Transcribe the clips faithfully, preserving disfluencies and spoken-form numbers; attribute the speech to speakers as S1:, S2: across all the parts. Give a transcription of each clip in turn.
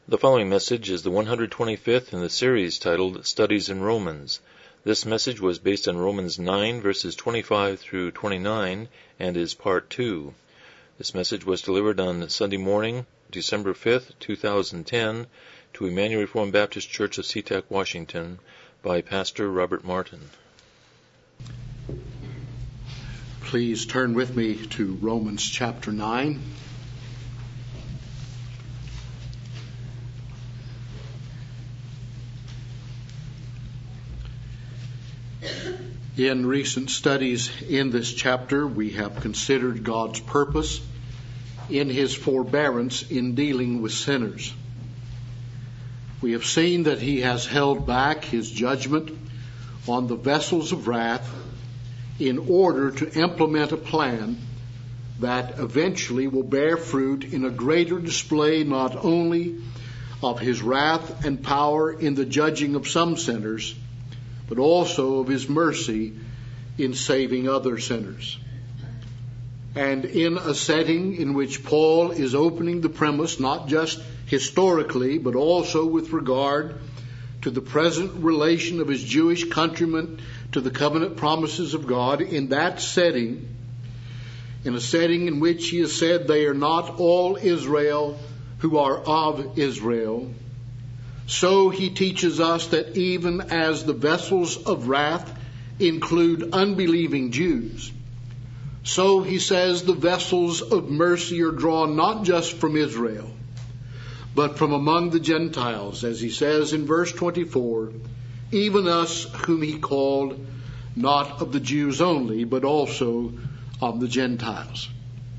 S1: The following message is the one hundred twenty-fifth in the series titled Studies in Romans. This message was based on Romans nine verses twenty-five through twenty-nine and is part two. This message was delivered on Sunday morning, December fifth, two thousand ten, to Emmanuel Reformed Baptist Church of SeaTac, Washington, by Pastor Robert Martin.
S2: Please turn with me to Romans chapter nine. In recent studies in this chapter, we have considered God's purpose in His forbearance in dealing with sinners. We have seen that He has held back His judgment on the vessels of wrath in order to implement a plan that eventually will bear fruit in a greater display not only of His wrath and power in the judging of some sinners, but also of His mercy in saving other sinners. And in a setting in which Paul is opening the premise, not just historically, but also with regard to the present relation of his Jewish countrymen to the covenant promises of God, in that setting, in a setting in which he has said they are not all Israel who are of Israel, so he teaches us that even as the vessels of wrath include unbelieving Jews, so he says the vessels of mercy are drawn not just from Israel, but from among the Gentiles, as he says in verse twenty-four, even us whom he called not of the Jews only, but also of the Gentiles.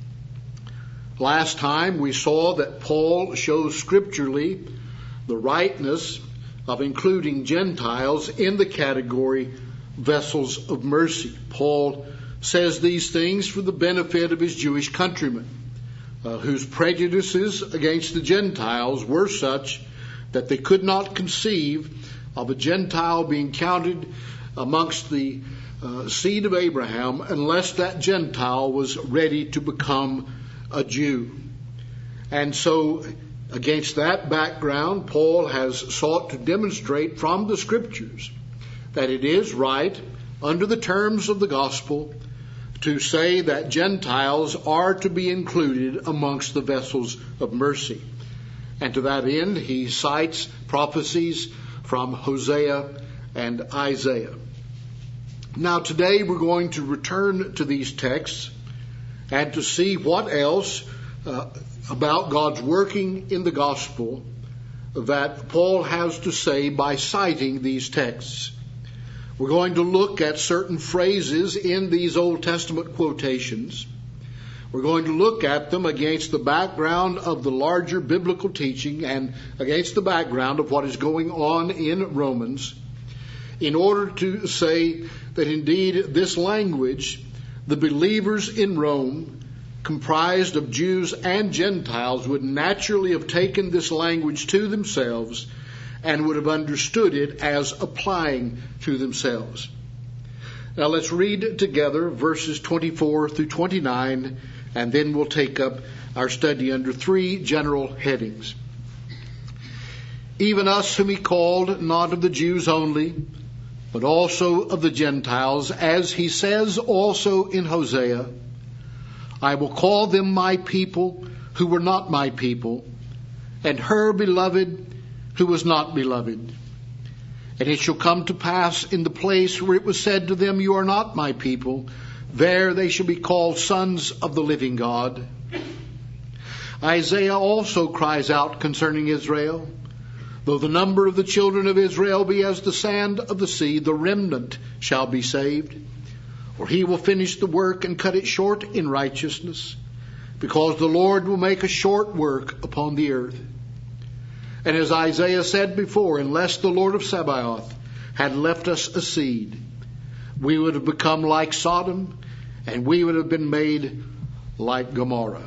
S2: Last time we saw that Paul shows scripturally the rightness of including Gentiles in the category vessels of mercy. Paul says these things for the benefit of his Jewish countrymen, uh, whose prejudices against the Gentiles were such that they could not conceive of a Gentile being counted amongst the uh, seed of Abraham unless that Gentile was ready to become a Jew. And so, against that background, Paul has sought to demonstrate from the Scriptures that it is right, under the terms of the gospel, to say that Gentiles are to be included amongst the vessels of mercy. And to that end, he cites prophecies from Hosea and Isaiah. Now today we're going to return to these texts and to see what else uh, about God's working in the gospel that Paul has to say by citing these texts. We're going to look at certain phrases in these Old Testament quotations. We're going to look at them against the background of the larger biblical teaching and against the background of what is going on in Romans, in order to say that indeed this language, the believers in Rome, comprised of Jews and Gentiles, would naturally have taken this language to themselves and would have understood it as applying to themselves. Now let's read together verses twenty-four through twenty-nine, and then we'll take up our study under three general headings. Even us whom he called, not of the Jews only, but also of the Gentiles, as he says also in Hosea, I will call them my people who were not my people, and her beloved who was not beloved. And it shall come to pass in the place where it was said to them, you are not my people, there they shall be called sons of the living God. Isaiah also cries out concerning Israel, though the number of the children of Israel be as the sand of the sea, the remnant shall be saved. For he will finish the work and cut it short in righteousness, because the Lord will make a short work upon the earth. And as Isaiah said before, unless the Lord of Sabaoth had left us a seed, we would have become like Sodom, and we would have been made like Gomorrah.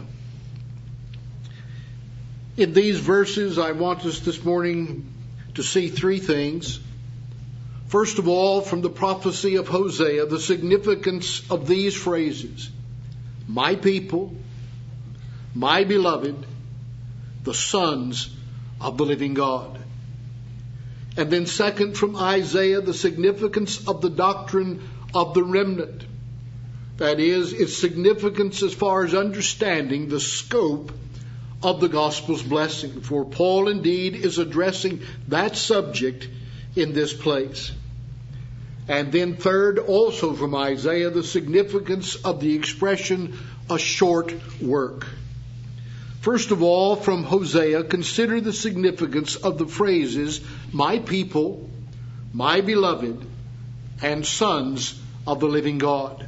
S2: In these verses, I want us this morning to see three things. First of all, from the prophecy of Hosea, the significance of these phrases, my people, my beloved, the sons of the living God. And then second, from Isaiah, the significance of the doctrine of the remnant. That is, its significance as far as understanding the scope of the gospel's blessing. For Paul indeed is addressing that subject in this place. And then third, also from Isaiah, the significance of the expression, a short work. First of all, from Hosea, consider the significance of the phrases, my people, my beloved, and sons of the living God.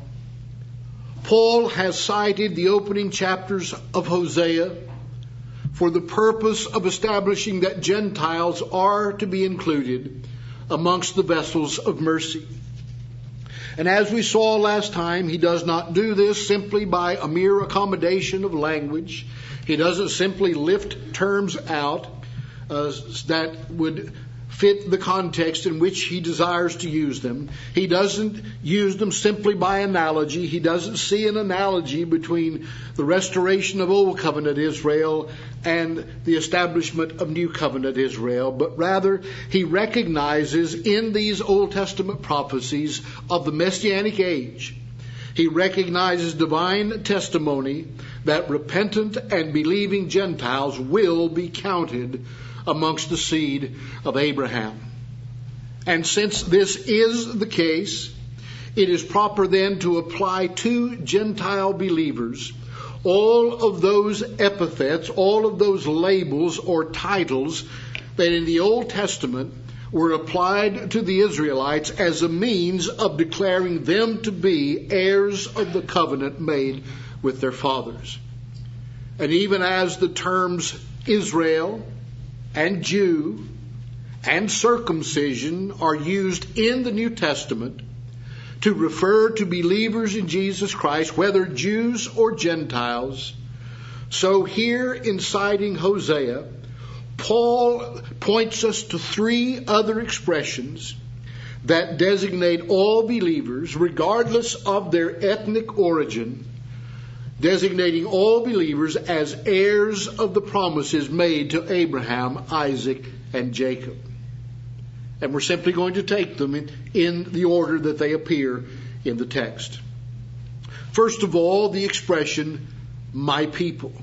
S2: Paul has cited the opening chapters of Hosea for the purpose of establishing that Gentiles are to be included amongst the vessels of mercy. And as we saw last time, he does not do this simply by a mere accommodation of language. He doesn't simply lift terms out uh, that would fit the context in which he desires to use them. He doesn't use them simply by analogy. He doesn't see an analogy between the restoration of Old Covenant Israel and the establishment of New Covenant Israel, but rather he recognizes in these Old Testament prophecies of the Messianic age, he recognizes divine testimony that repentant and believing Gentiles will be counted amongst the seed of Abraham. And since this is the case, it is proper then to apply to Gentile believers all of those epithets, all of those labels or titles that in the Old Testament were applied to the Israelites as a means of declaring them to be heirs of the covenant made with their fathers. And even as the terms Israel and Jew and circumcision are used in the New Testament to refer to believers in Jesus Christ, whether Jews or Gentiles, so here in citing Hosea, Paul points us to three other expressions that designate all believers, regardless of their ethnic origin, designating all believers as heirs of the promises made to Abraham, Isaac, and Jacob. And we're simply going to take them in, in the order that they appear in the text. First of all, the expression, my people.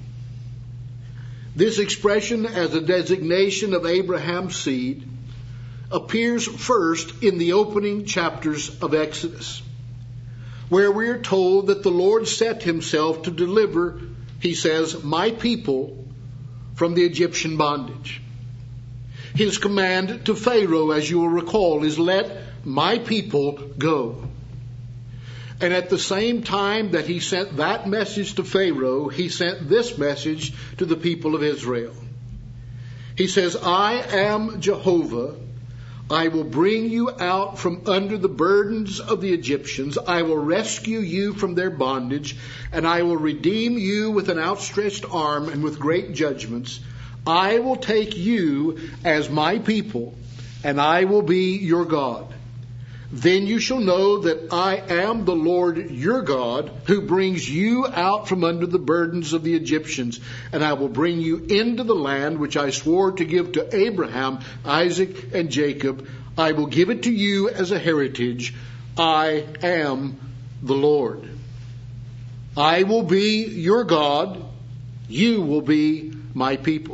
S2: This expression as a designation of Abraham's seed appears first in the opening chapters of Exodus, where we are told that the Lord set himself to deliver, he says, my people from the Egyptian bondage. His command to Pharaoh, as you will recall, is let my people go. And at the same time that he sent that message to Pharaoh, he sent this message to the people of Israel. He says, I am Jehovah. I will bring you out from under the burdens of the Egyptians. I will rescue you from their bondage, and I will redeem you with an outstretched arm and with great judgments. I will take you as my people, and I will be your God. Then you shall know that I am the Lord your God, who brings you out from under the burdens of the Egyptians, and I will bring you into the land which I swore to give to Abraham, Isaac, and Jacob. I will give it to you as a heritage. I am the Lord. I will be your God. You will be my people.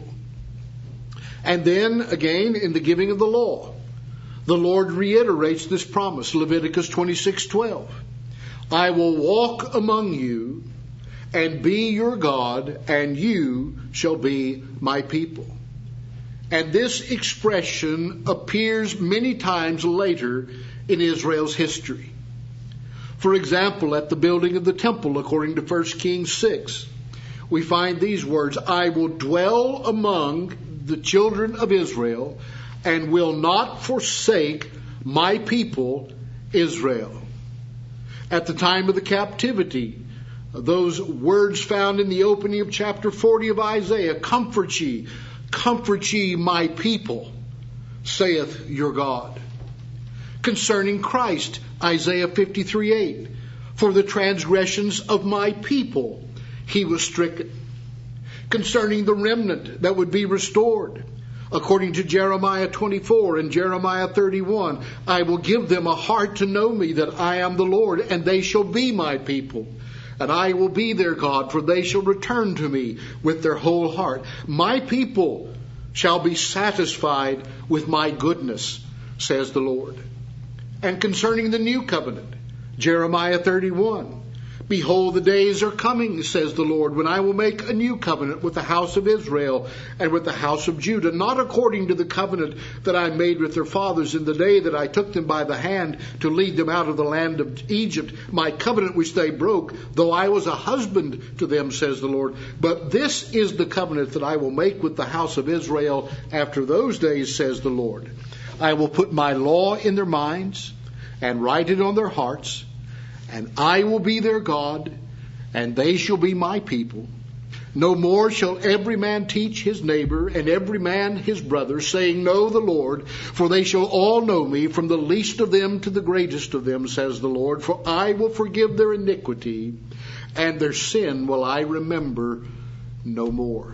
S2: And then again in the giving of the law, the Lord reiterates this promise, Leviticus twenty-six twelve. I will walk among you and be your God, and you shall be my people. And this expression appears many times later in Israel's history. For example, at the building of the temple, according to First Kings six, we find these words, I will dwell among the children of Israel and will not forsake my people Israel. At the time of the captivity, those words found in the opening of chapter forty of Isaiah, comfort ye, comfort ye my people, saith your God. Concerning Christ, Isaiah fifty-three eight, for the transgressions of my people he was stricken. Concerning the remnant that would be restored, According to Jeremiah twenty-four and Jeremiah thirty-one, I will give them a heart to know me, that I am the Lord, and they shall be my people. And I will be their God, for they shall return to me with their whole heart. My people shall be satisfied with my goodness, says the Lord. And concerning the new covenant, Jeremiah thirty-one, behold, the days are coming, says the Lord, when I will make a new covenant with the house of Israel and with the house of Judah, not according to the covenant that I made with their fathers in the day that I took them by the hand to lead them out of the land of Egypt, my covenant which they broke, though I was a husband to them, says the Lord. But this is the covenant that I will make with the house of Israel after those days, says the Lord. I will put my law in their minds and write it on their hearts, and I will be their God, and they shall be my people. No more shall every man teach his neighbor, and every man his brother, saying, Know the Lord, for they shall all know me, from the least of them to the greatest of them, says the Lord. For I will forgive their iniquity, and their sin will I remember no more.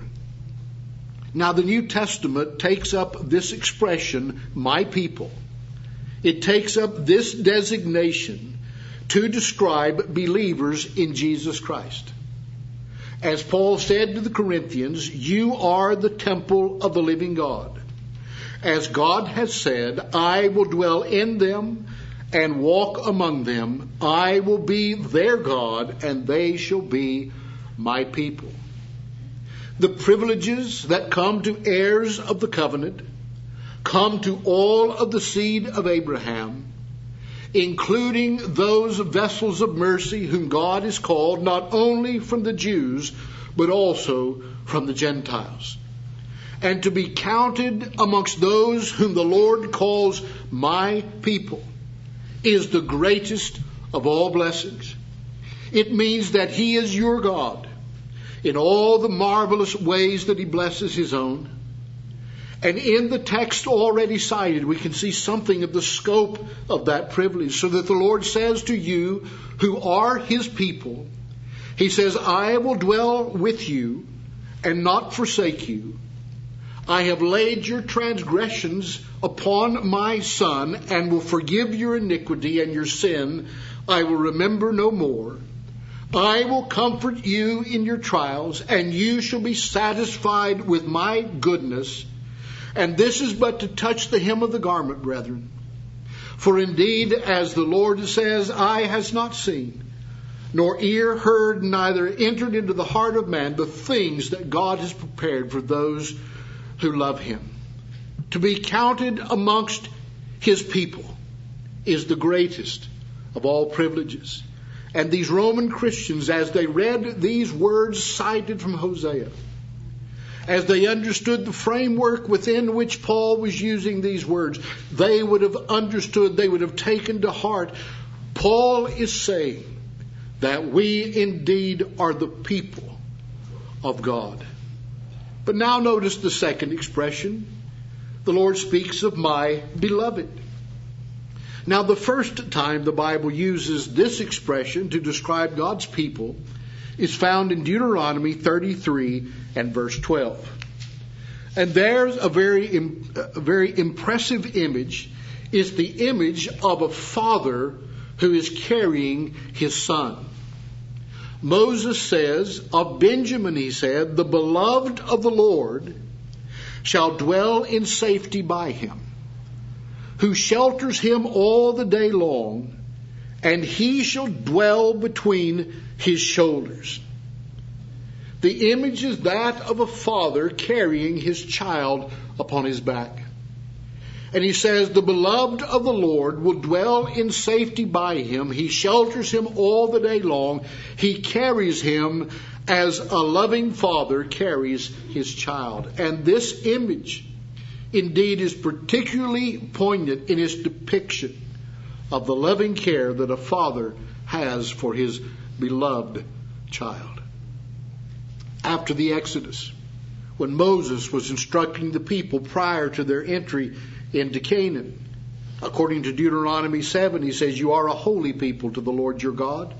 S2: Now the New Testament takes up this expression, my people. It takes up this designation to describe believers in Jesus Christ. As Paul said to the Corinthians, you are the temple of the living God. As God has said, I will dwell in them and walk among them. I will be their God, and they shall be my people. The privileges that come to heirs of the covenant come to all of the seed of Abraham, including those vessels of mercy whom God has called not only from the Jews, but also from the Gentiles. And to be counted amongst those whom the Lord calls my people is the greatest of all blessings. It means that He is your God in all the marvelous ways that He blesses His own. And in the text already cited, we can see something of the scope of that privilege, so that the Lord says to you who are His people, He says, I will dwell with you and not forsake you. I have laid your transgressions upon my Son and will forgive your iniquity and your sin. I will remember no more. I will comfort you in your trials, and you shall be satisfied with my goodness. And this is but to touch the hem of the garment, brethren. For indeed, as the Lord says, eye has not seen, nor ear heard, neither entered into the heart of man, the things that God has prepared for those who love Him. To be counted amongst His people is the greatest of all privileges. And these Roman Christians, as they read these words cited from Hosea, as they understood the framework within which Paul was using these words, they would have understood, they would have taken to heart, Paul is saying that we indeed are the people of God. But now notice the second expression. The Lord speaks of my beloved. Now the first time the Bible uses this expression to describe God's people is found in Deuteronomy thirty-three and verse twelve. And there's a very, a very impressive image. It's the image of a father who is carrying his son. Moses says, of Benjamin, he said, the beloved of the Lord shall dwell in safety by him, who shelters him all the day long, and he shall dwell between his shoulders. The image is that of a father carrying his child upon his back. And he says, the beloved of the Lord will dwell in safety by him. He shelters him all the day long. He carries him as a loving father carries his child. And this image indeed is particularly poignant in its depiction of the loving care that a father has for his beloved child. After the Exodus, when Moses was instructing the people prior to their entry into Canaan, according to Deuteronomy seven, he says, you are a holy people to the Lord your God.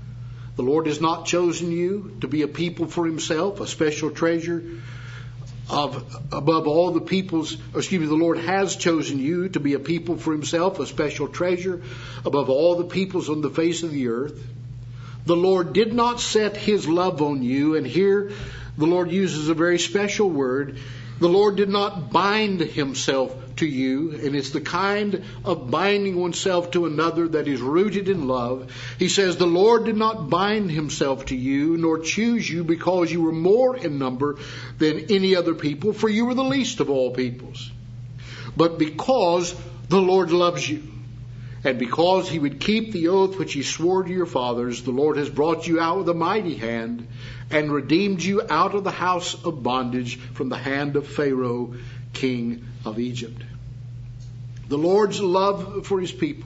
S2: The Lord has not chosen you to be a people for himself, a special treasure of above all the peoples, excuse me, the Lord has chosen you to be a people for himself, a special treasure above all the peoples on the face of the earth. The Lord did not set his love on you, and here the Lord uses a very special word. The Lord did not bind himself to you, and it's the kind of binding oneself to another that is rooted in love. He says, the Lord did not bind himself to you, nor choose you because you were more in number than any other people, for you were the least of all peoples. But because the Lord loves you, and because he would keep the oath which he swore to your fathers, the Lord has brought you out with a mighty hand and redeemed you out of the house of bondage from the hand of Pharaoh, king of Egypt. The Lord's love for his people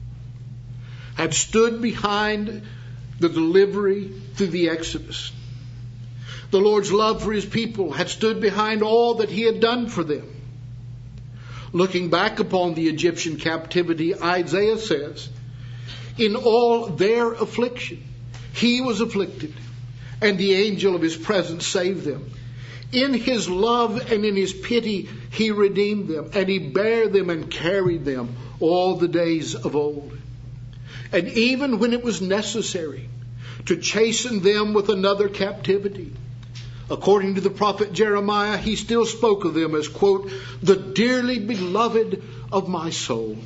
S2: had stood behind the delivery through the Exodus. The Lord's love for his people had stood behind all that he had done for them. Looking back upon the Egyptian captivity, Isaiah says, in all their affliction, he was afflicted, and the angel of his presence saved them. In his love and in his pity, he redeemed them, and he bare them and carried them all the days of old. And even when it was necessary to chasten them with another captivity, according to the prophet Jeremiah, he still spoke of them as, quote, the dearly beloved of my soul.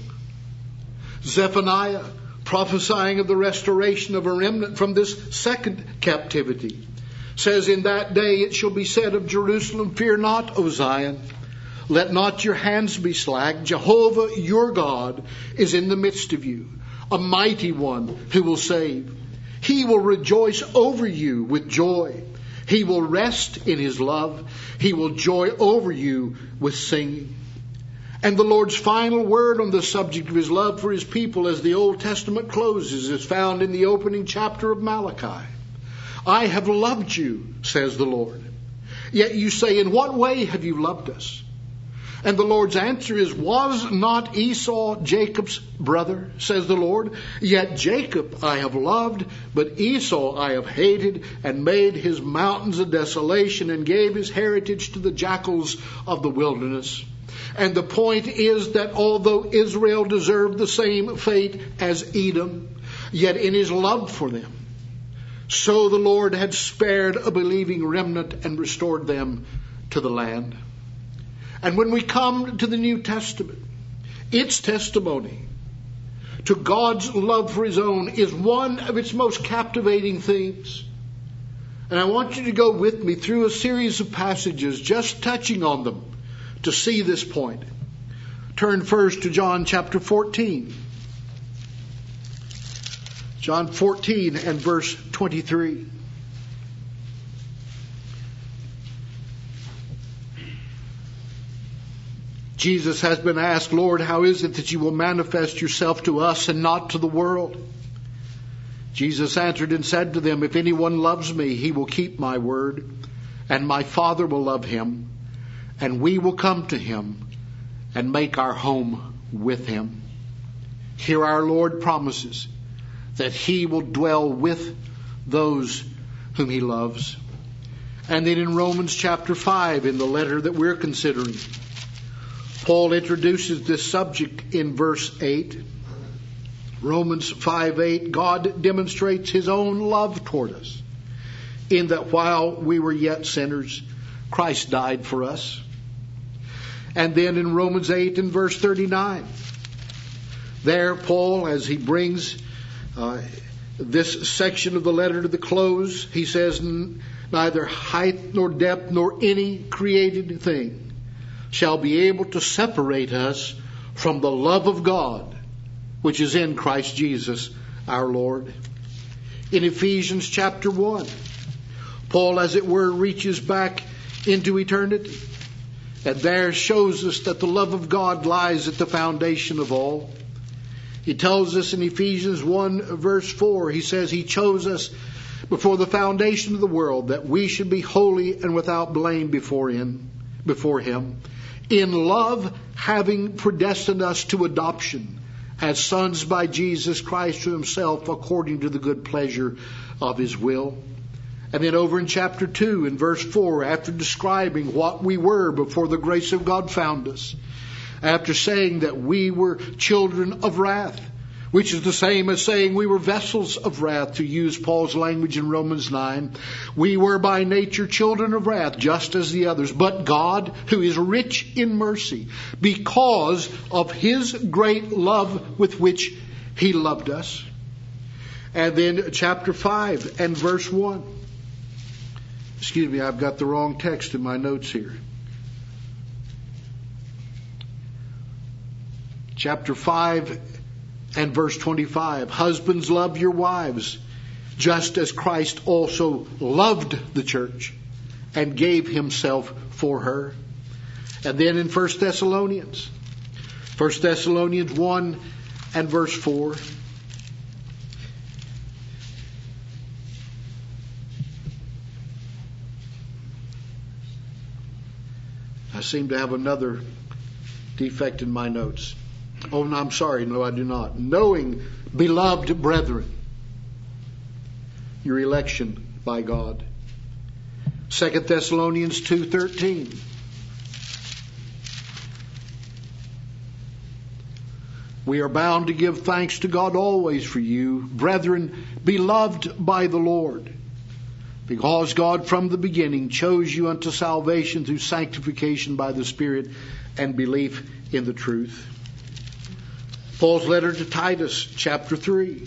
S2: Zephaniah, prophesying of the restoration of a remnant from this second captivity, says, in that day it shall be said of Jerusalem, fear not, O Zion. Let not your hands be slack. Jehovah your God is in the midst of you, a mighty one who will save. He will rejoice over you with joy. He will rest in his love. He will joy over you with singing. And the Lord's final word on the subject of his love for his people as the Old Testament closes is found in the opening chapter of Malachi. I have loved you, says the Lord. Yet you say, in what way have you loved us? And the Lord's answer is, was not Esau Jacob's brother, says the Lord? Yet Jacob I have loved, but Esau I have hated, and made his mountains a desolation, and gave his heritage to the jackals of the wilderness. And the point is that although Israel deserved the same fate as Edom, yet in his love for them, so the Lord had spared a believing remnant and restored them to the land. And when we come to the New Testament, its testimony to God's love for his own is one of its most captivating themes. And I want you to go with me through a series of passages just touching on them to see this point. Turn first to John chapter fourteen. John fourteen and verse twenty-three. Jesus has been asked, Lord, how is it that you will manifest yourself to us and not to the world? Jesus answered and said to them, if anyone loves me, he will keep my word, and my Father will love him, and we will come to him and make our home with him. Here our Lord promises that he will dwell with those whom he loves. And then in Romans chapter five, in the letter that we're considering, Paul introduces this subject in verse eight. Romans five eight, God demonstrates his own love toward us, in that while we were yet sinners, Christ died for us. And then in Romans eight and verse thirty-nine, there Paul, as he brings uh, this section of the letter to the close, he says, neither height nor depth nor any created thing shall be able to separate us from the love of God, which is in Christ Jesus our Lord. In Ephesians chapter one, Paul, as it were, reaches back into eternity, and there shows us that the love of God lies at the foundation of all. He tells us in Ephesians one verse four, he says he chose us before the foundation of the world that we should be holy and without blame before him, before him. In love, having predestined us to adoption as sons by Jesus Christ to himself, according to the good pleasure of his will. And then over in chapter two, in verse four, after describing what we were before the grace of God found us, after saying that we were children of wrath, which is the same as saying we were vessels of wrath, to use Paul's language in Romans nine. We were by nature children of wrath, just as the others. But God, who is rich in mercy, because of His great love with which He loved us. And then chapter five and verse one. Excuse me, I've got the wrong text in my notes here. Chapter five and verse twenty-five. Husbands, love your wives, just as Christ also loved the church and gave Himself for her. And then in First Thessalonians. First Thessalonians one and verse four. I seem to have another defect in my notes. Oh, no, I'm sorry. No, I do not. Knowing, beloved brethren, your election by God. Second Thessalonians two thirteen. We are bound to give thanks to God always for you, brethren, beloved by the Lord, because God from the beginning chose you unto salvation through sanctification by the Spirit and belief in the truth. Paul's letter to Titus, chapter three.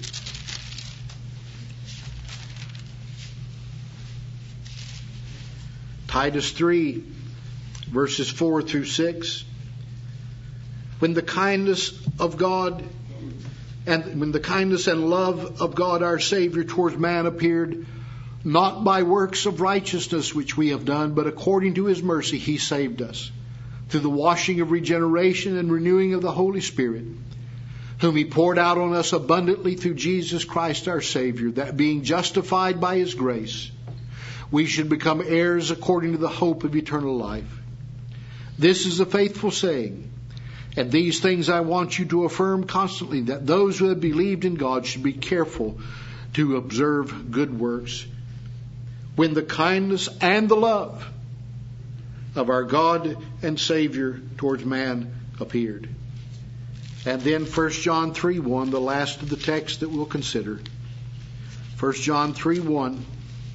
S2: Titus three, verses four through six. When the kindness of God and when the kindness and love of God our Savior towards man appeared, not by works of righteousness which we have done, but according to His mercy He saved us, through the washing of regeneration and renewing of the Holy Spirit, whom He poured out on us abundantly through Jesus Christ our Savior, that being justified by His grace, we should become heirs according to the hope of eternal life. This is a faithful saying, and these things I want you to affirm constantly, that those who have believed in God should be careful to observe good works. When the kindness and the love of our God and Savior towards man appeared. And then First John three one, the last of the text that we'll consider. First John three one.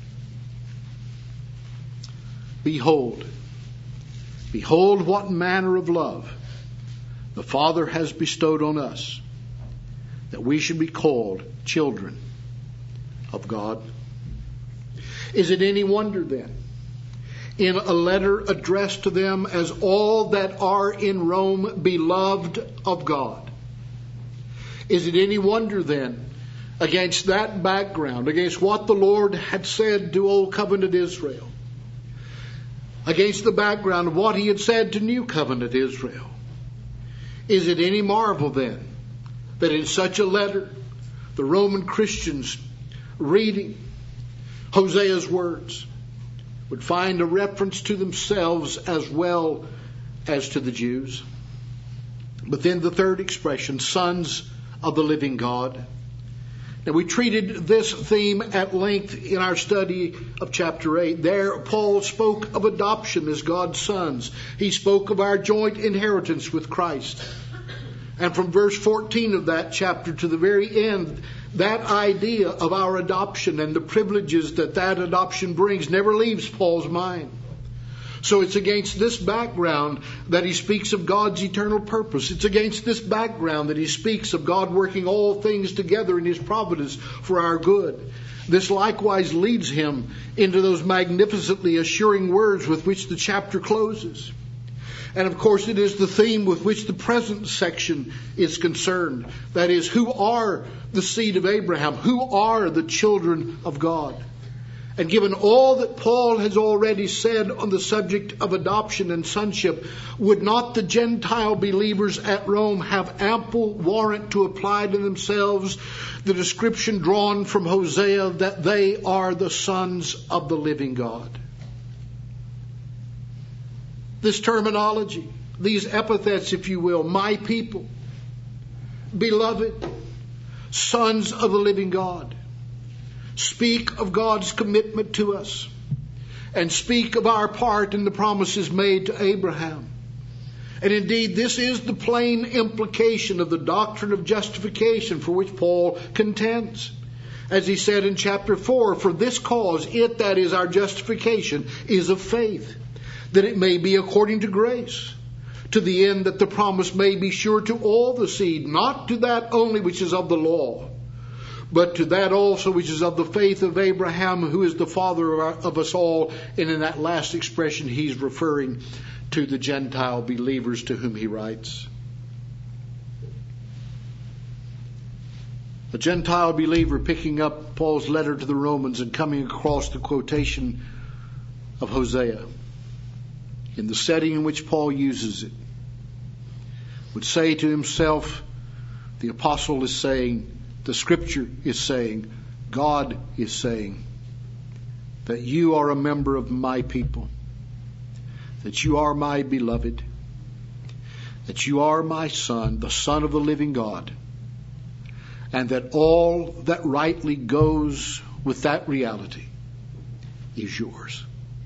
S2: Behold, behold what manner of love the Father has bestowed on us, that we should be called children of God. Is it any wonder then, in a letter addressed to them as all that are in Rome, beloved of God, is it any wonder then, against that background, against what the Lord had said to Old Covenant Israel, against the background of what He had said to New Covenant Israel, is it any marvel then that in such a letter the Roman Christians reading Hosea's words would find a reference to themselves as well as to the Jews? But then the third expression, sons of the living God. Now, we treated this theme at length in our study of chapter eight. There, Paul spoke of adoption as God's sons. He spoke of our joint inheritance with Christ. And from verse fourteen of that chapter to the very end, that idea of our adoption and the privileges that that adoption brings never leaves Paul's mind. So it's against this background that he speaks of God's eternal purpose. It's against this background that he speaks of God working all things together in His providence for our good. This likewise leads him into those magnificently assuring words with which the chapter closes. And of course it is the theme with which the present section is concerned. That is, who are the seed of Abraham? Who are the children of God? And given all that Paul has already said on the subject of adoption and sonship, would not the Gentile believers at Rome have ample warrant to apply to themselves the description drawn from Hosea that they are the sons of the living God? This terminology, these epithets, if you will, my people, beloved, sons of the living God, speak of God's commitment to us, and speak of our part in the promises made to Abraham. And indeed, this is the plain implication of the doctrine of justification for which Paul contends. As he said in chapter four, for this cause, it, that is our justification, is of faith, that it may be according to grace, to the end that the promise may be sure to all the seed, not to that only which is of the law, but to that also which is of the faith of Abraham, who is the father of, our, of us all. And in that last expression, he's referring to the Gentile believers to whom he writes. A Gentile believer picking up Paul's letter to the Romans and coming across the quotation of Hosea in the setting in which Paul uses it would say to himself, the apostle is saying, the scripture is saying, God is saying that you are a member of my people, that you are my beloved, that you are my son, the Son of the living God, and that all that rightly goes with that reality is yours.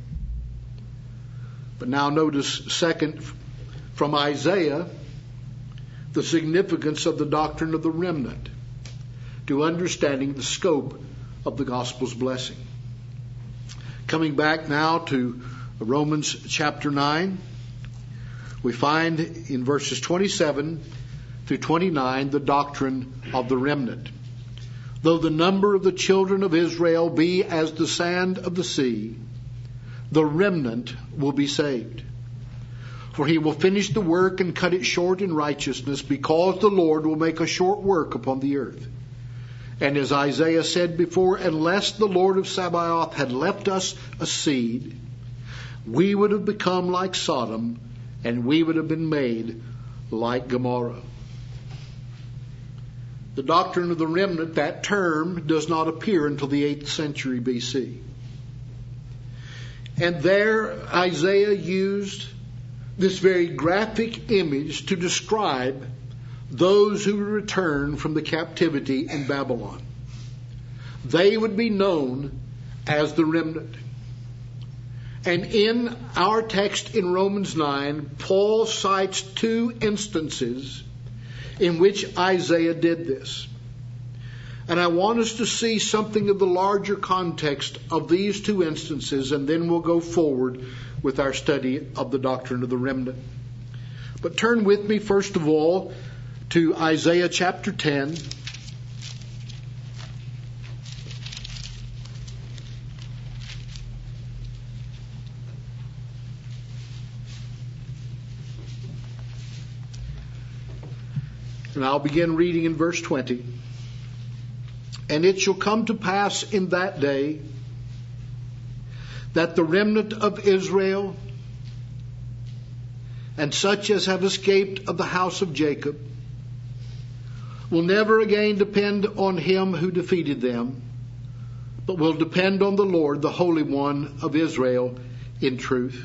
S2: But now notice, second, from Isaiah, the significance of the doctrine of the remnant to understanding the scope of the gospel's blessing. Coming back now to Romans chapter nine, we find in verses twenty-seven through twenty-nine the doctrine of the remnant. Though the number of the children of Israel be as the sand of the sea, the remnant will be saved. For he will finish the work and cut it short in righteousness, because the Lord will make a short work upon the earth. And as Isaiah said before, unless the Lord of Sabaoth had left us a seed, we would have become like Sodom, and we would have been made like Gomorrah. The doctrine of the remnant, that term, does not appear until the eighth century B C. And there Isaiah used this very graphic image to describe those who return from the captivity in Babylon. They would be known as the remnant. And in our text in Romans nine, Paul cites two instances in which Isaiah did this. And I want us to see something of the larger context of these two instances, and then we'll go forward with our study of the doctrine of the remnant. But turn with me, first of all, to Isaiah chapter ten. And I'll begin reading in verse twenty. And it shall come to pass in that day that the remnant of Israel and such as have escaped of the house of Jacob will never again depend on him who defeated them, but will depend on the Lord, the Holy One of Israel, in truth.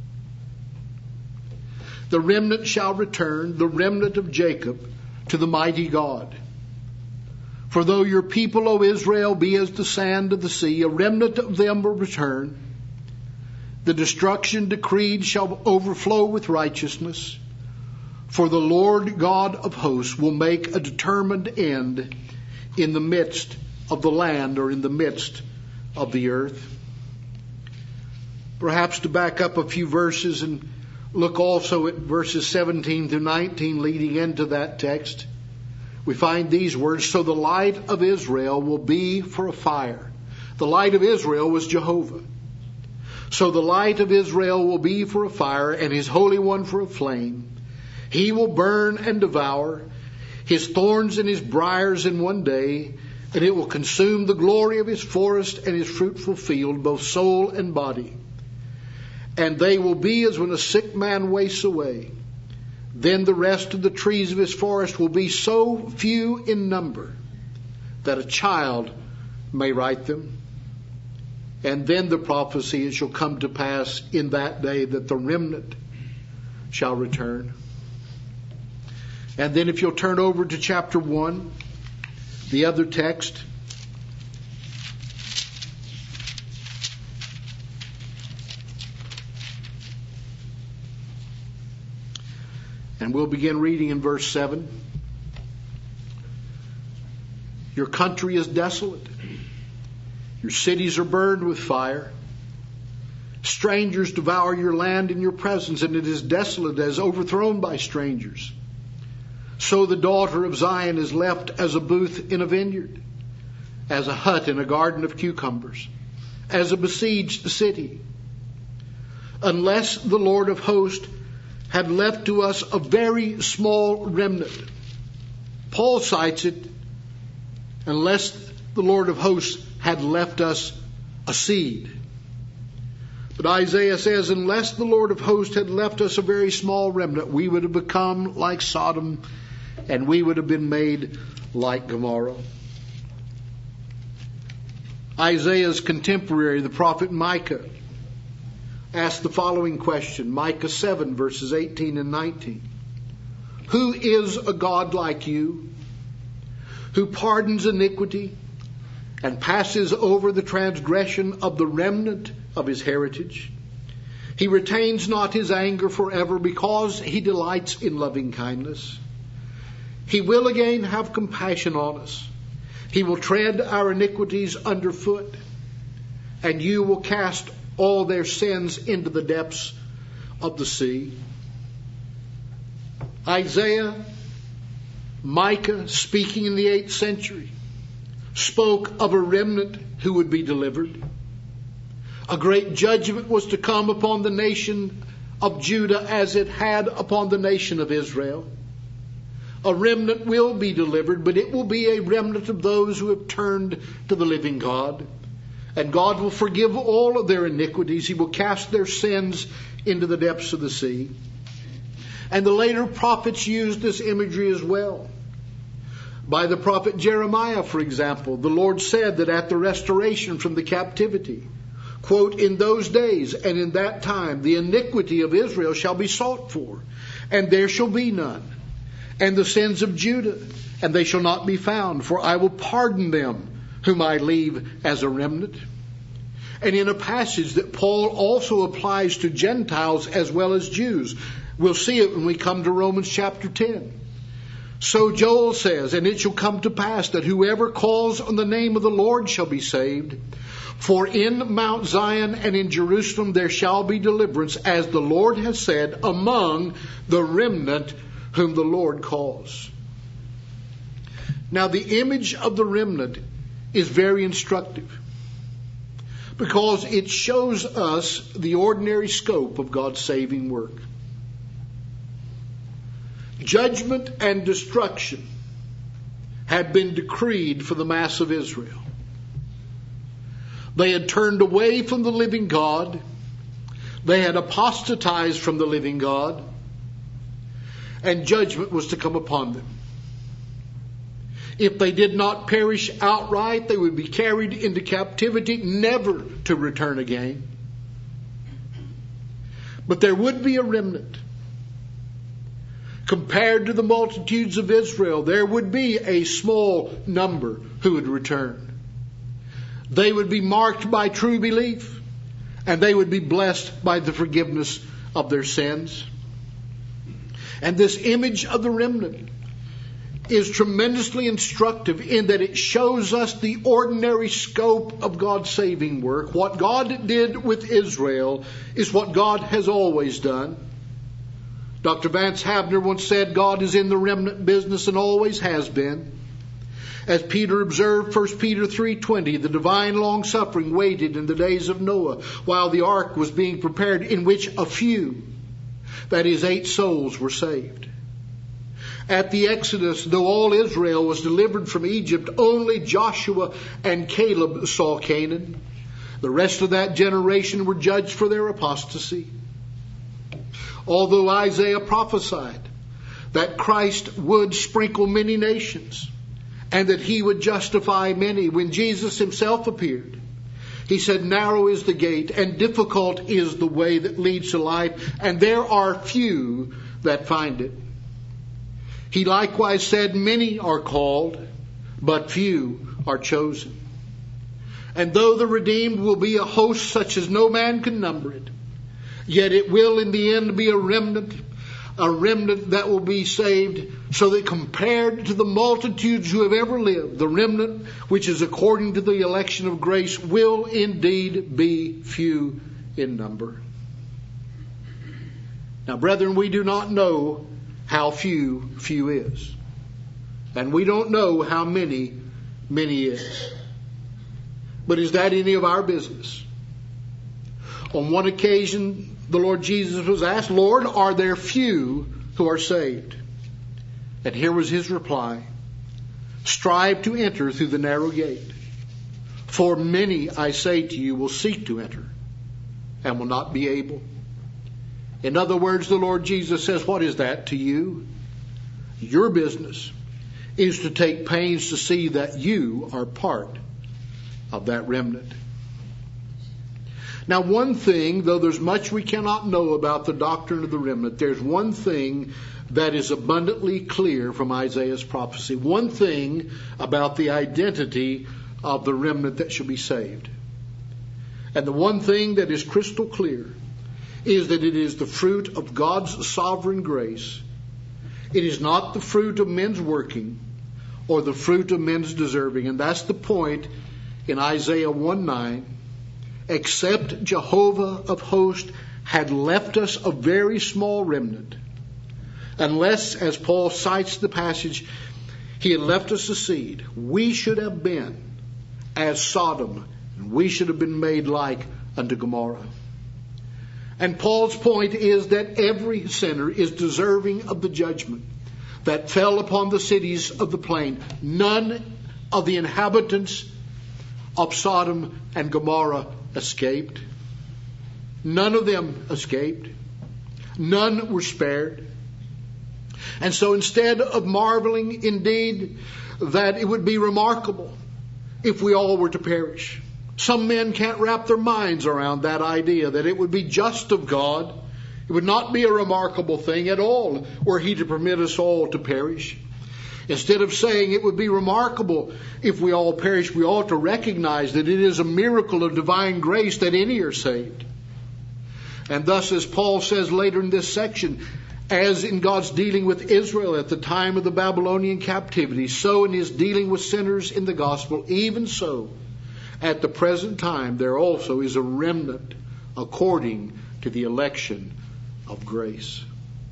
S2: The remnant shall return, the remnant of Jacob, to the mighty God. For though your people, O Israel, be as the sand of the sea, a remnant of them will return. The destruction decreed shall overflow with righteousness. For the Lord God of hosts will make a determined end in the midst of the land, or in the midst of the earth. Perhaps to back up a few verses and look also at verses seventeen through nineteen leading into that text, we find these words, so the light of Israel will be for a fire. The light of Israel was Jehovah. So the light of Israel will be for a fire, and his Holy One for a flame. He will burn and devour his thorns and his briars in one day, and it will consume the glory of his forest and his fruitful field, both soul and body. And they will be as when a sick man wastes away. Then the rest of the trees of his forest will be so few in number that a child may write them. And then the prophecy, it shall come to pass in that day that the remnant shall return. And then if you'll turn over to chapter one, the other text, And we'll begin reading in verse seven. Your country is desolate. Your cities are burned with fire. Strangers devour your land in your presence, and it is desolate as overthrown by strangers. So the daughter of Zion is left as a booth in a vineyard, as a hut in a garden of cucumbers, as a besieged city. Unless the Lord of hosts had left to us a very small remnant. Paul cites it, unless the Lord of hosts had left us a seed. But Isaiah says, unless the Lord of hosts had left us a very small remnant, we would have become like Sodom, and we would have been made like Gomorrah. Isaiah's contemporary, the prophet Micah, asked the following question, Micah seven, verses eighteen and nineteen. Who is a God like you, who pardons iniquity and passes over the transgression of the remnant of his heritage? He retains not his anger forever, because he delights in loving kindness. He will again have compassion on us. He will tread our iniquities underfoot, and you will cast all their sins into the depths of the sea. Isaiah, Micah, speaking in the eighth century, spoke of a remnant who would be delivered. A great judgment was to come upon the nation of Judah as it had upon the nation of Israel. A remnant will be delivered, but it will be a remnant of those who have turned to the living God. And God will forgive all of their iniquities. He will cast their sins into the depths of the sea. And the later prophets used this imagery as well. By the prophet Jeremiah, for example, the Lord said that at the restoration from the captivity, quote, in those days and in that time, the iniquity of Israel shall be sought for, and there shall be none. And the sins of Judah, and they shall not be found, for I will pardon them whom I leave as a remnant. And in a passage that Paul also applies to Gentiles as well as Jews, we'll see it when we come to Romans chapter ten. So Joel says, and it shall come to pass that whoever calls on the name of the Lord shall be saved. For in Mount Zion and in Jerusalem there shall be deliverance, as the Lord has said, among the remnant whom the Lord calls. Now the image of the remnant is very instructive, because it shows us the ordinary scope of God's saving work. Judgment and destruction had been decreed for the mass of Israel. They had turned away from the living God. They had apostatized from the living God. And judgment was to come upon them. If they did not perish outright, they would be carried into captivity, never to return again. But there would be a remnant. Compared to the multitudes of Israel, there would be a small number who would return. They would be marked by true belief, and they would be blessed by the forgiveness of their sins. And this image of the remnant is tremendously instructive in that it shows us the ordinary scope of God's saving work. What God did with Israel is what God has always done. Doctor Vance Havner once said, God is in the remnant business and always has been. As Peter observed, First Peter three twenty, the divine long-suffering waited in the days of Noah while the ark was being prepared, in which a few, that is, eight souls, were saved. At the Exodus, though all Israel was delivered from Egypt, only Joshua and Caleb saw Canaan. The rest of that generation were judged for their apostasy. Although Isaiah prophesied that Christ would sprinkle many nations and that he would justify many, when Jesus himself appeared, he said, narrow is the gate and difficult is the way that leads to life, and there are few that find it. He likewise said, many are called, but few are chosen. And though the redeemed will be a host such as no man can number it, yet it will in the end be a remnant a remnant that will be saved, so that compared to the multitudes who have ever lived, the remnant which is according to the election of grace will indeed be few in number. Now, brethren, we do not know how few few is. And we don't know how many many is. But is that any of our business? On one occasion, the Lord Jesus was asked, Lord, are there few who are saved? And here was his reply, strive to enter through the narrow gate. For many, I say to you, will seek to enter and will not be able. In other words, the Lord Jesus says, what is that to you? Your business is to take pains to see that you are part of that remnant. Now, one thing, though there's much we cannot know about the doctrine of the remnant, there's one thing that is abundantly clear from Isaiah's prophecy. One thing about the identity of the remnant that shall be saved. And the one thing that is crystal clear is that it is the fruit of God's sovereign grace. It is not the fruit of men's working or the fruit of men's deserving. And that's the point in Isaiah one nine. Except Jehovah of hosts had left us a very small remnant, unless, as Paul cites the passage, he had left us a seed, we should have been as Sodom, and we should have been made like unto Gomorrah. And Paul's point is that every sinner is deserving of the judgment that fell upon the cities of the plain. None of the inhabitants of Sodom and Gomorrah escaped. None of them escaped. None were spared. And so instead of marveling indeed that it would be remarkable if we all were to perish, some men can't wrap their minds around that idea that it would be just of God. It would not be a remarkable thing at all were he to permit us all to perish. Instead of saying it would be remarkable if we all perish, we ought to recognize that it is a miracle of divine grace that any are saved. And thus, as Paul says later in this section, as in God's dealing with Israel at the time of the Babylonian captivity, so in his dealing with sinners in the gospel, even so, at the present time, there also is a remnant according to the election of grace.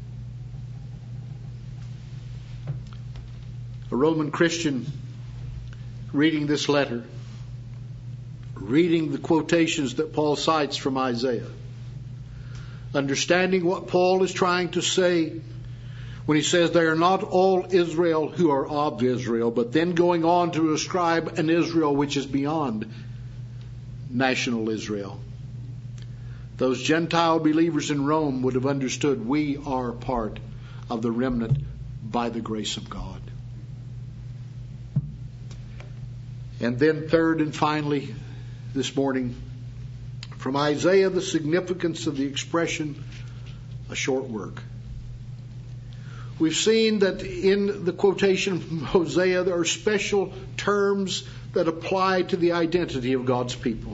S2: A Roman Christian reading this letter, reading the quotations that Paul cites from Isaiah, understanding what Paul is trying to say when he says they are not all Israel who are of Israel, but then going on to ascribe an Israel which is beyond national Israel. Those Gentile believers in Rome would have understood we are part of the remnant by the grace of God. And then third and finally this morning, from Isaiah, the significance of the expression, a short work. We've seen that in the quotation from Hosea, there are special terms that apply to the identity of God's people.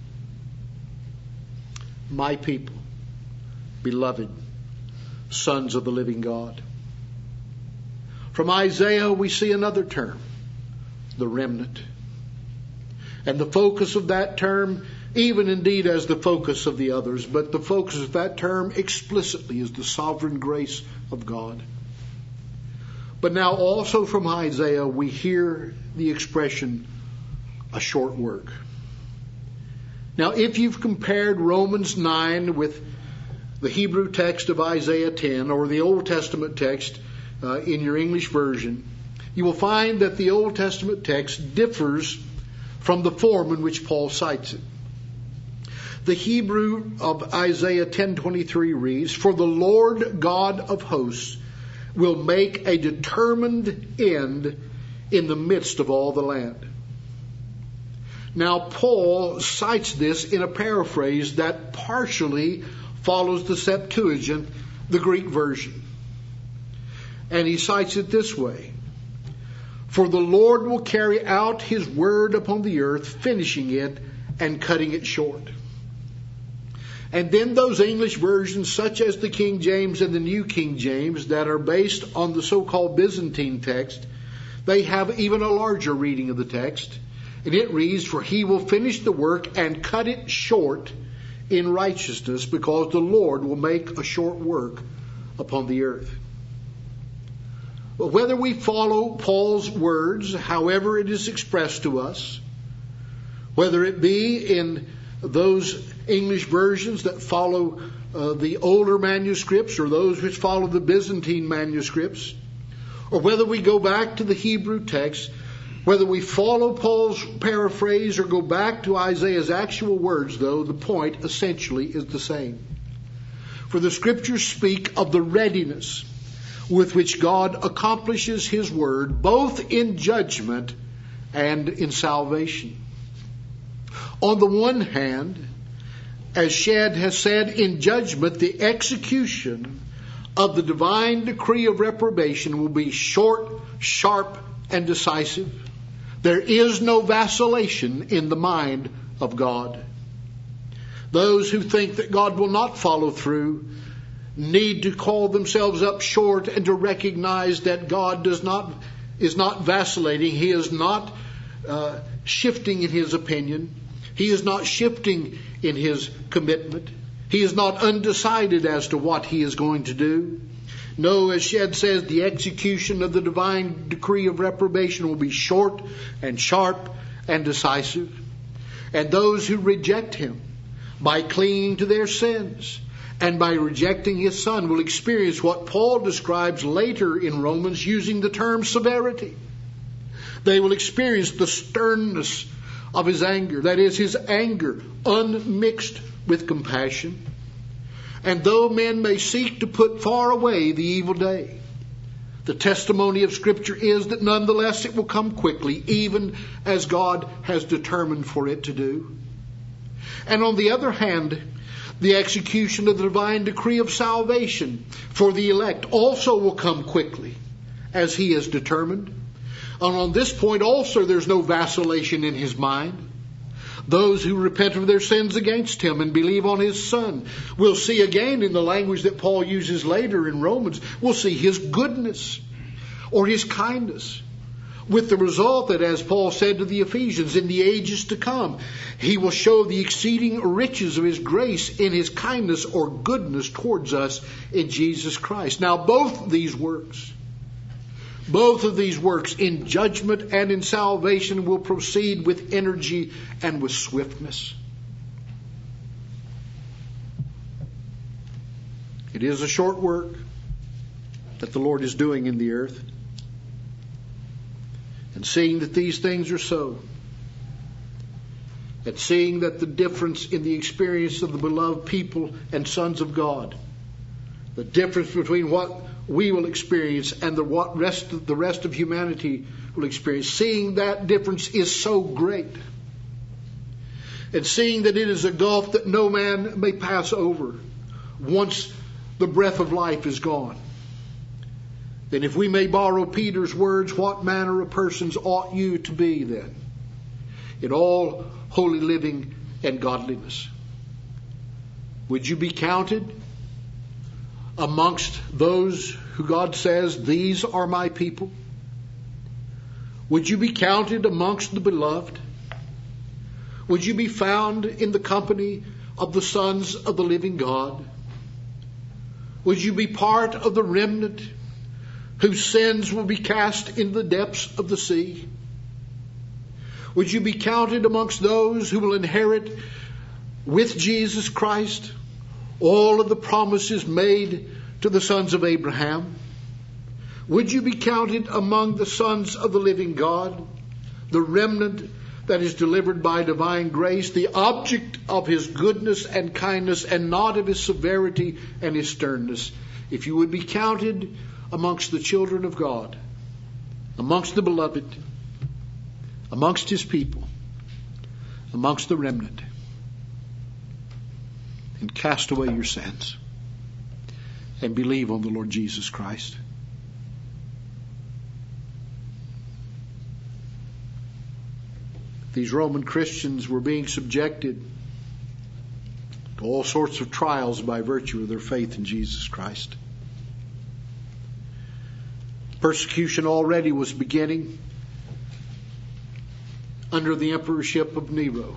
S2: My people, beloved, sons of the living God. From Isaiah, we see another term, the remnant. And the focus of that term, even indeed as the focus of the others, but the focus of that term explicitly is the sovereign grace of God. But now also from Isaiah, we hear the expression, a short work. Now, if you've compared Romans nine with the Hebrew text of Isaiah ten or the Old Testament text uh, in your English version, you will find that the Old Testament text differs from the form in which Paul cites it. The Hebrew of Isaiah ten twenty-three reads, "For the Lord God of hosts will make a determined end in the midst of all the land." Now, Paul cites this in a paraphrase that partially follows the Septuagint, the Greek version. And he cites it this way: "For the Lord will carry out his word upon the earth, finishing it and cutting it short." And then those English versions, such as the King James and the New King James, that are based on the so-called Byzantine text, they have even a larger reading of the text. And it reads, "For he will finish the work and cut it short in righteousness, because the Lord will make a short work upon the earth." But whether we follow Paul's words, however it is expressed to us, whether it be in those English versions that follow uh, the older manuscripts, or those which follow the Byzantine manuscripts, or whether we go back to the Hebrew text, whether we follow Paul's paraphrase or go back to Isaiah's actual words, though, the point essentially is the same. For the Scriptures speak of the readiness with which God accomplishes His word, both in judgment and in salvation. On the one hand, as Shedd has said, in judgment, the execution of the divine decree of reprobation will be short, sharp, and decisive. There is no vacillation in the mind of God. Those who think that God will not follow through need to call themselves up short and to recognize that God does not is not vacillating. He is not uh, shifting in His opinion. He is not shifting in His commitment. He is not undecided as to what He is going to do. No, as Shedd says, the execution of the divine decree of reprobation will be short and sharp and decisive. And those who reject Him by clinging to their sins and by rejecting His Son will experience what Paul describes later in Romans using the term severity. They will experience the sternness of His anger, that is, His anger unmixed with compassion. And though men may seek to put far away the evil day, the testimony of Scripture is that nonetheless it will come quickly, even as God has determined for it to do. And on the other hand, the execution of the divine decree of salvation for the elect also will come quickly, as He has determined. And on this point also there's no vacillation in His mind. Those who repent of their sins against Him and believe on His Son will see again, in the language that Paul uses later in Romans, will see His goodness or His kindness, with the result that, as Paul said to the Ephesians, in the ages to come, He will show the exceeding riches of His grace in His kindness or goodness towards us in Jesus Christ. Now, both these works, both of these works in judgment and in salvation will proceed with energy and with swiftness. It is a short work that the Lord is doing in the earth. And seeing that these things are so, and seeing that the difference in the experience of the beloved people and sons of God, the difference between what we will experience and the what rest of, the rest of humanity will experience, seeing that difference is so great, and seeing that it is a gulf that no man may pass over once the breath of life is gone, then if we may borrow Peter's words, what manner of persons ought you to be then, in all holy living and godliness? Would you be counted amongst those who God says, these are my people? Would you be counted amongst the beloved? Would you be found in the company of the sons of the living God? Would you be part of the remnant whose sins will be cast in the depths of the sea? Would you be counted amongst those who will inherit with Jesus Christ all of the promises made to the sons of Abraham? Would you be counted among the sons of the living God, the remnant that is delivered by divine grace, the object of His goodness and kindness, and not of His severity and His sternness? If you would be counted amongst the children of God, amongst the beloved, amongst His people, amongst the remnant, and cast away your sins and believe on the Lord Jesus Christ. These Roman Christians were being subjected to all sorts of trials by virtue of their faith in Jesus Christ. Persecution already was beginning under the emperorship of Nero.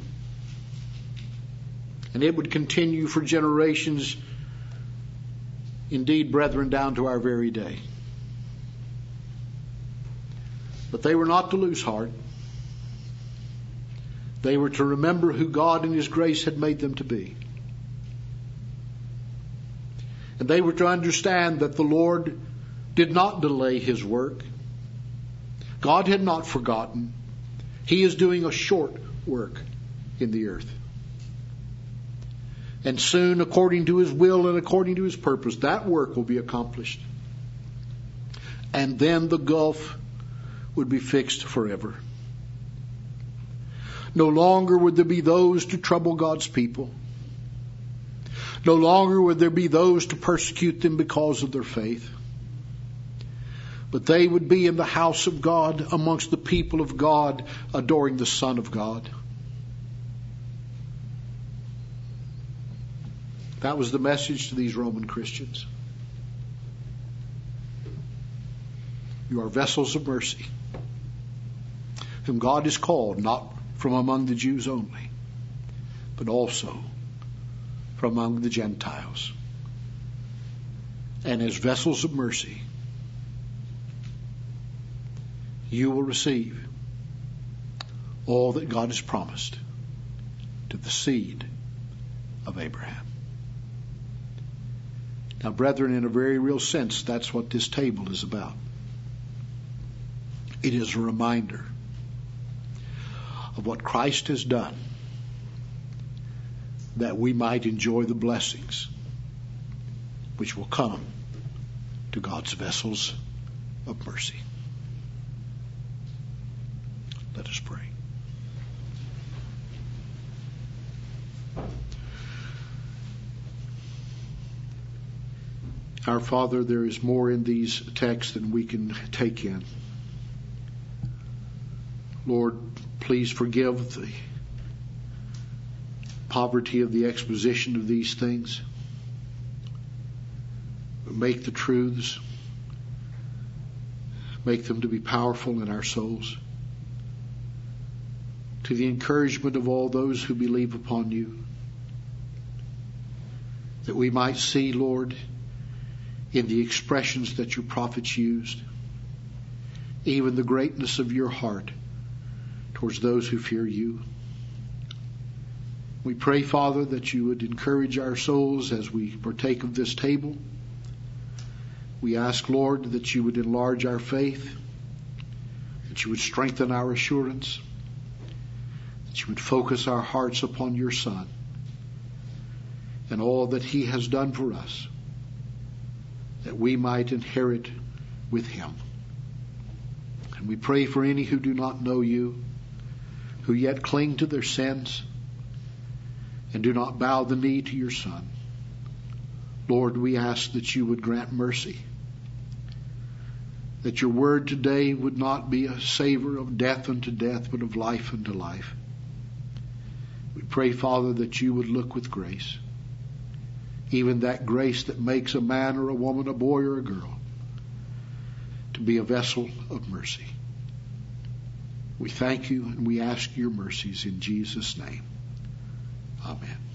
S2: And it would continue for generations, indeed, brethren, down to our very day. But they were not to lose heart. They were to remember who God in His grace had made them to be. And they were to understand that the Lord did not delay His work. God had not forgotten. He is doing a short work in the earth. And soon, according to His will and according to His purpose, that work will be accomplished. And then the gulf would be fixed forever. No longer would there be those to trouble God's people. No longer would there be those to persecute them because of their faith. But they would be in the house of God, amongst the people of God, adoring the Son of God. That was the message to these Roman Christians. You are vessels of mercy, whom God has called, not from among the Jews only, but also from among the Gentiles. And as vessels of mercy, you will receive all that God has promised to the seed of Abraham. Now, brethren, in a very real sense, that's what this table is about. It is a reminder of what Christ has done, that we might enjoy the blessings which will come to God's vessels of mercy. Let us pray. Our Father, there is more in these texts than we can take in. Lord, please forgive the poverty of the exposition of these things. Make the truths, make them to be powerful in our souls, to the encouragement of all those who believe upon you, that we might see, Lord, in the expressions that your prophets used, even the greatness of your heart towards those who fear you. We pray, Father, that you would encourage our souls as we partake of this table. We ask, Lord, that you would enlarge our faith, that you would strengthen our assurance, that you would focus our hearts upon your Son and all that he has done for us, that we might inherit with him. And we pray for any who do not know you, who yet cling to their sins and do not bow the knee to your Son. Lord, we ask that you would grant mercy, that your word today would not be a savor of death unto death, but of life unto life. We pray, Father, that you would look with grace, even that grace that makes a man or a woman, a boy or a girl, to be a vessel of mercy. We thank you and we ask your mercies in Jesus' name. Amen.